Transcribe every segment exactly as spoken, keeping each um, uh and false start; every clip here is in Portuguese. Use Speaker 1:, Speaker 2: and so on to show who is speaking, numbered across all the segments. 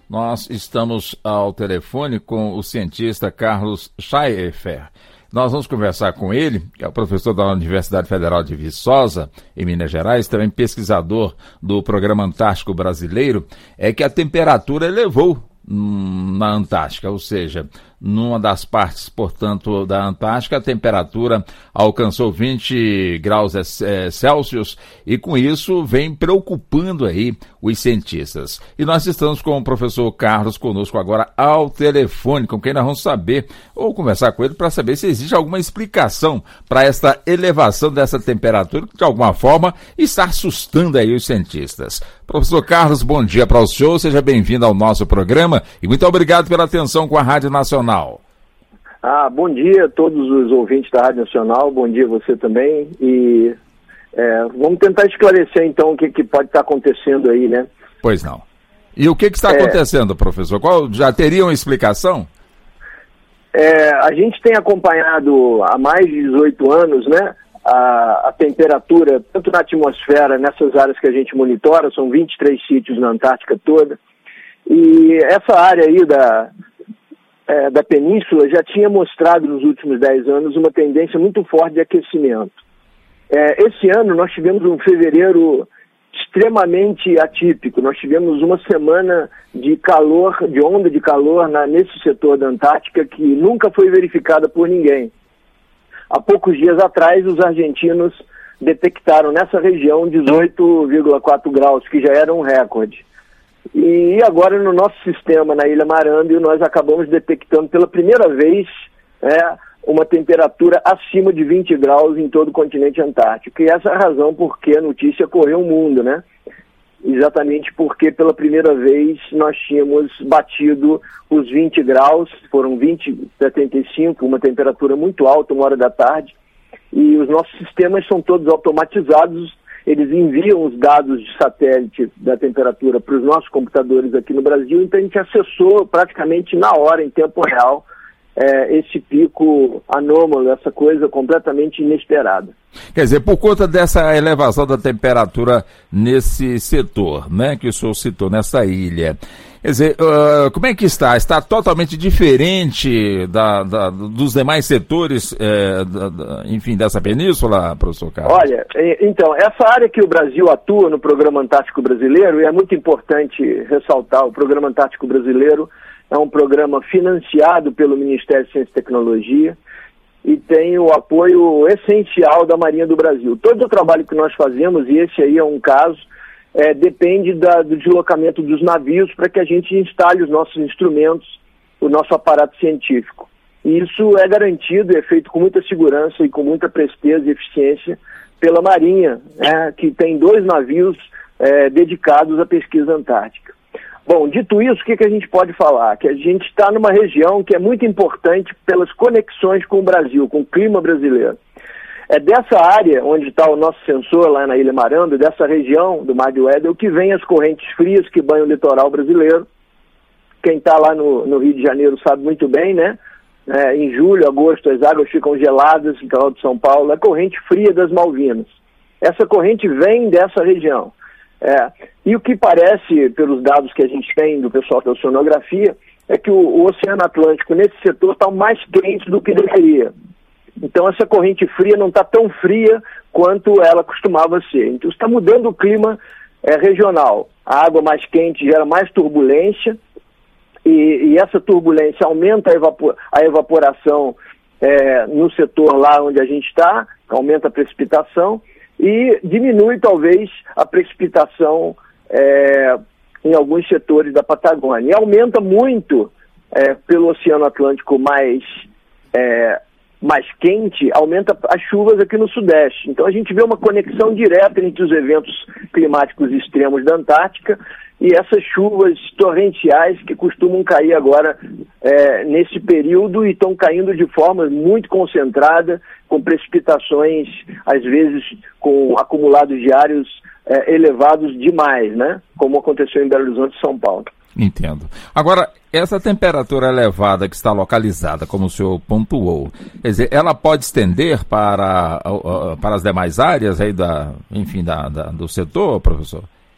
Speaker 1: Nós estamos ao telefone com o cientista Carlos Schaeffer. Nós vamos conversar com ele, que é o professor da Universidade Federal de Viçosa, em Minas Gerais, também pesquisador do Programa Antártico Brasileiro, é que a temperatura elevou hum, na Antártica, ou seja, numa das partes, portanto, da Antártica, a temperatura alcançou vinte graus Celsius e, com isso, vem preocupando aí os cientistas. E nós estamos com o professor Carlos conosco agora ao telefone, com quem nós vamos saber, ou conversar com ele para saber se existe alguma explicação para esta elevação dessa temperatura, que de alguma forma está assustando aí os cientistas. Professor Carlos, bom dia para o senhor, seja bem-vindo ao nosso programa e muito obrigado pela atenção com a Rádio Nacional.
Speaker 2: Ah, bom dia a todos os ouvintes da Rádio Nacional, bom dia a você também, e é, vamos tentar esclarecer então o que, que pode estar acontecendo aí, né?
Speaker 1: Pois não. E o que, que está é, acontecendo, professor? Qual, já teria uma explicação?
Speaker 2: É, a gente tem acompanhado há mais de dezoito anos, né, a, a temperatura, tanto na atmosfera, nessas áreas que a gente monitora, são vinte e três sítios na Antártica toda, e essa área aí da... É, da península já tinha mostrado nos últimos dez anos uma tendência muito forte de aquecimento. É, esse ano nós tivemos um fevereiro extremamente atípico, nós tivemos uma semana de calor, de onda de calor na, nesse setor da Antártica que nunca foi verificada por ninguém. Há poucos dias atrás os argentinos detectaram nessa região dezoito vírgula quatro graus, que já era um recorde. E agora no nosso sistema, na Ilha Marâmbio, nós acabamos detectando pela primeira vez é, uma temperatura acima de vinte graus em todo o continente antártico. E essa é a razão por que a notícia correu o mundo, né? Exatamente porque pela primeira vez nós tínhamos batido os vinte graus, foram vinte vírgula setenta e cinco, uma temperatura muito alta, uma hora da tarde. E os nossos sistemas são todos automatizados. Eles enviam os dados de satélite da temperatura para os nossos computadores aqui no Brasil, então a gente acessou praticamente na hora, em tempo real, é, esse pico anômalo, essa coisa completamente inesperada.
Speaker 1: Quer dizer, por conta dessa elevação da temperatura nesse setor, né, que o senhor citou, nessa ilha, quer dizer, uh, como é que está? Está totalmente diferente da, da, dos demais setores, é, da, da, enfim, dessa península, professor Carlos?
Speaker 2: Olha, então, essa área que o Brasil atua no Programa Antártico Brasileiro, e é muito importante ressaltar, o Programa Antártico Brasileiro é um programa financiado pelo Ministério de Ciência e Tecnologia e tem o apoio essencial da Marinha do Brasil. Todo o trabalho que nós fazemos, e esse aí é um caso, É, depende da, do deslocamento dos navios para que a gente instale os nossos instrumentos, o nosso aparato científico. E isso é garantido, é feito com muita segurança e com muita presteza e eficiência pela Marinha, né, que tem dois navios é, dedicados à pesquisa antártica. Bom, dito isso, o que, que a gente pode falar? Que a gente está numa região que é muito importante pelas conexões com o Brasil, com o clima brasileiro. É dessa área onde está o nosso sensor, lá na Ilha Marâmbio, dessa região do Mar de Weddell, que vem as correntes frias que banham o litoral brasileiro. Quem está lá no, no Rio de Janeiro sabe muito bem, né? É, em julho, agosto, as águas ficam geladas no litoral de São Paulo. É a corrente fria das Malvinas. Essa corrente vem dessa região. É, e o que parece, pelos dados que a gente tem do pessoal da oceanografia, é que o, o Oceano Atlântico nesse setor está mais quente do que deveria. Então essa corrente fria não está tão fria quanto ela costumava ser. Então está mudando o clima é, regional. A água mais quente gera mais turbulência e, e essa turbulência aumenta a, evapor, a evaporação é, no setor lá onde a gente está, aumenta a precipitação e diminui talvez a precipitação é, em alguns setores da Patagônia. E aumenta muito é, pelo Oceano Atlântico mais... É, mais quente, aumenta as chuvas aqui no Sudeste. Então a gente vê uma conexão direta entre os eventos climáticos extremos da Antártica e essas chuvas torrenciais que costumam cair agora é, nesse período e estão caindo de forma muito concentrada, com precipitações, às vezes com acumulados diários é, elevados demais, né? Como aconteceu em Belo Horizonte e São Paulo.
Speaker 1: Entendo. Agora, essa temperatura elevada que está localizada, como o senhor pontuou, quer dizer, ela pode estender para, para as demais áreas aí da, enfim, da, da, do setor, professor?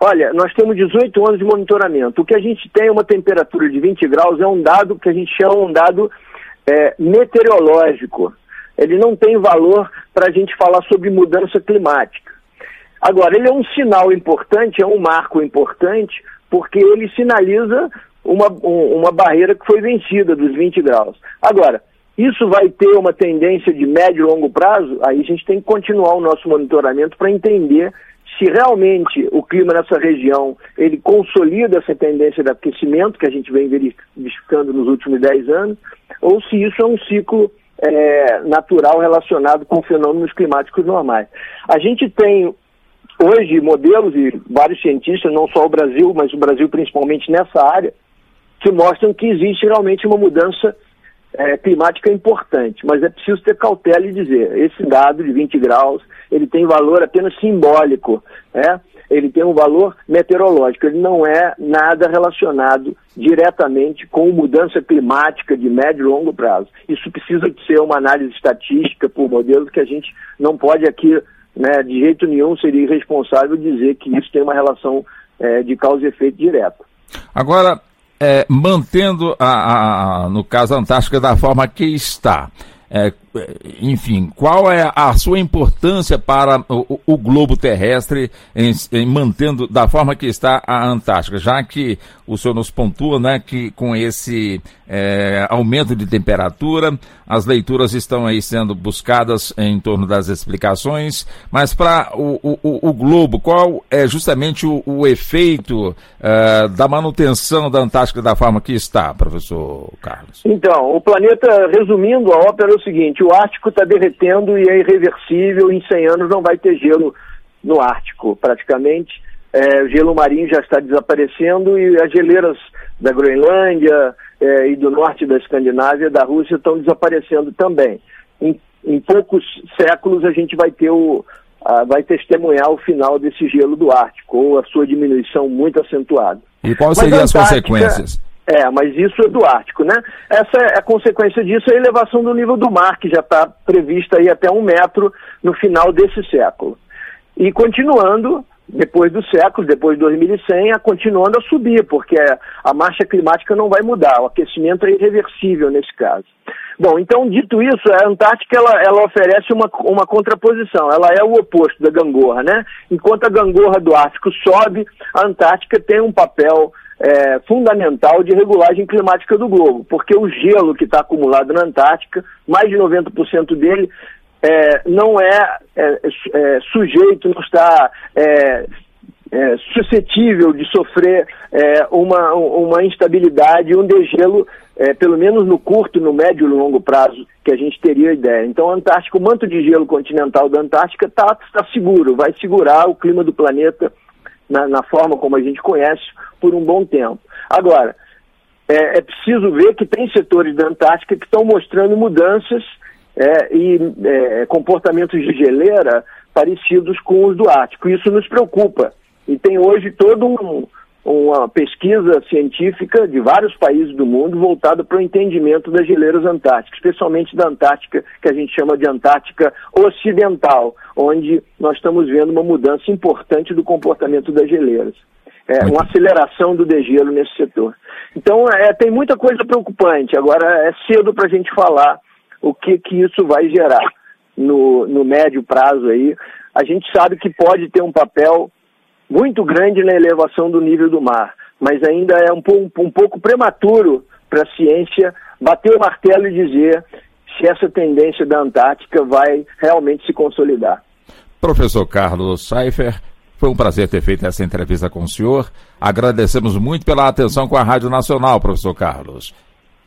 Speaker 2: Olha, nós temos dezoito anos de monitoramento. O que a gente tem é uma temperatura de vinte graus, é um dado que a gente chama um dado é, meteorológico. Ele não tem valor para a gente falar sobre mudança climática. Agora, ele é um sinal importante, é um marco importante, porque ele sinaliza uma, uma barreira que foi vencida dos vinte graus. Agora, isso vai ter uma tendência de médio e longo prazo? Aí a gente tem que continuar o nosso monitoramento para entender se realmente o clima nessa região ele consolida essa tendência de aquecimento que a gente vem verificando nos últimos dez anos, ou se isso é um ciclo é, natural relacionado com fenômenos climáticos normais. A gente tem hoje modelos e vários cientistas, não só o Brasil, mas o Brasil principalmente nessa área, que mostram que existe realmente uma mudança é, climática importante, mas é preciso ter cautela e dizer, esse dado de vinte graus, ele tem valor apenas simbólico, né? Ele tem um valor meteorológico, ele não é nada relacionado diretamente com mudança climática de médio e longo prazo. Isso precisa de ser uma análise estatística por modelos que a gente não pode aqui, né, de jeito nenhum seria irresponsável dizer que isso tem uma relação é, de causa e efeito direto.
Speaker 1: Agora, é, mantendo, a, a, no caso a Antártica da forma que está, é, enfim, qual é a sua importância para o, o globo terrestre em, em mantendo da forma que está a Antártica, já que o senhor nos pontua, né, que com esse é, aumento de temperatura, as leituras estão aí sendo buscadas em torno das explicações, mas para o, o, o globo, qual é justamente o, o efeito é, da manutenção da Antártica da forma que está, professor Carlos?
Speaker 2: Então, o planeta, resumindo a ópera, é o seguinte: o Ártico está derretendo e é irreversível, em cem anos não vai ter gelo no Ártico, praticamente. É, o gelo marinho já está desaparecendo e as geleiras da Groenlândia é, e do norte da Escandinávia, da Rússia, estão desaparecendo também. Em, em poucos séculos a gente vai ter o, a, vai testemunhar o final desse gelo do Ártico, ou a sua diminuição muito acentuada.
Speaker 1: E quais seriam as consequências?
Speaker 2: É, mas isso é do Ártico, né? Essa é a consequência disso, é a elevação do nível do mar, que já está prevista aí até um metro no final desse século. E continuando, depois dos séculos, depois de dois mil e cem, a continuando a subir, porque a marcha climática não vai mudar, o aquecimento é irreversível nesse caso. Bom, então, dito isso, a Antártica ela, ela oferece uma, uma contraposição, ela é o oposto da gangorra, né? Enquanto a gangorra do Ártico sobe, a Antártica tem um papel É, fundamental de regulagem climática do globo, porque o gelo que está acumulado na Antártica, mais de noventa por cento dele é, não é, é, é sujeito, não está é, é, suscetível de sofrer é, uma, uma instabilidade, um degelo, é, pelo menos no curto, no médio e no longo prazo, que a gente teria ideia. Então, a Antártica, o manto de gelo continental da Antártica está tá seguro, vai segurar o clima do planeta Na, na forma como a gente conhece, por um bom tempo. Agora, é, é preciso ver que tem setores da Antártica que estão mostrando mudanças é, e é, comportamentos de geleira parecidos com os do Ártico. Isso nos preocupa. E tem hoje toda um, uma pesquisa científica de vários países do mundo voltada para o entendimento das geleiras antárticas, especialmente da Antártica, que a gente chama de Antártica Ocidental, onde nós estamos vendo uma mudança importante do comportamento das geleiras. É, uma aceleração do degelo nesse setor. Então, é, tem muita coisa preocupante. Agora, é cedo para a gente falar o que, que isso vai gerar no, no médio prazo aí. A gente sabe que pode ter um papel muito grande na elevação do nível do mar, mas ainda é um, um, um pouco prematuro para a ciência bater o martelo e dizer se essa tendência da Antártica vai realmente se consolidar.
Speaker 1: Professor Carlos Schaifer, foi um prazer ter feito essa entrevista com o senhor. Agradecemos muito pela atenção com a Rádio Nacional, professor Carlos.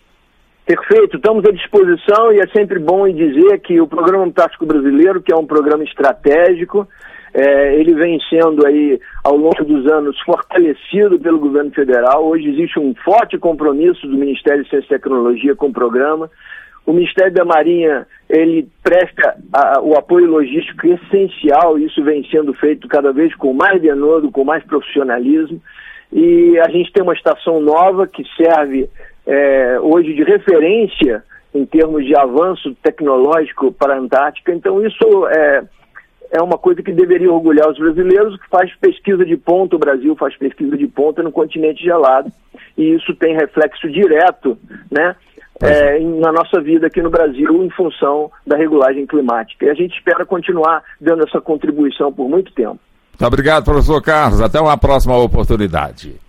Speaker 2: Perfeito, estamos à disposição e é sempre bom em dizer que o Programa Antártico Brasileiro, que é um programa estratégico, é, ele vem sendo aí, ao longo dos anos, fortalecido pelo governo federal. Hoje existe um forte compromisso do Ministério de Ciência e Tecnologia com o programa. O Ministério da Marinha, ele presta a, o apoio logístico essencial, e isso vem sendo feito cada vez com mais denodo, com mais profissionalismo. E a gente tem uma estação nova que serve é, hoje de referência em termos de avanço tecnológico para a Antártica. Então isso é, é uma coisa que deveria orgulhar os brasileiros, que faz pesquisa de ponta, o Brasil faz pesquisa de ponta no continente gelado, e isso tem reflexo direto, né, é, na nossa vida aqui no Brasil, em função da regulagem climática. E a gente espera continuar dando essa contribuição por muito tempo.
Speaker 1: Muito obrigado, professor Carlos. Até uma próxima oportunidade.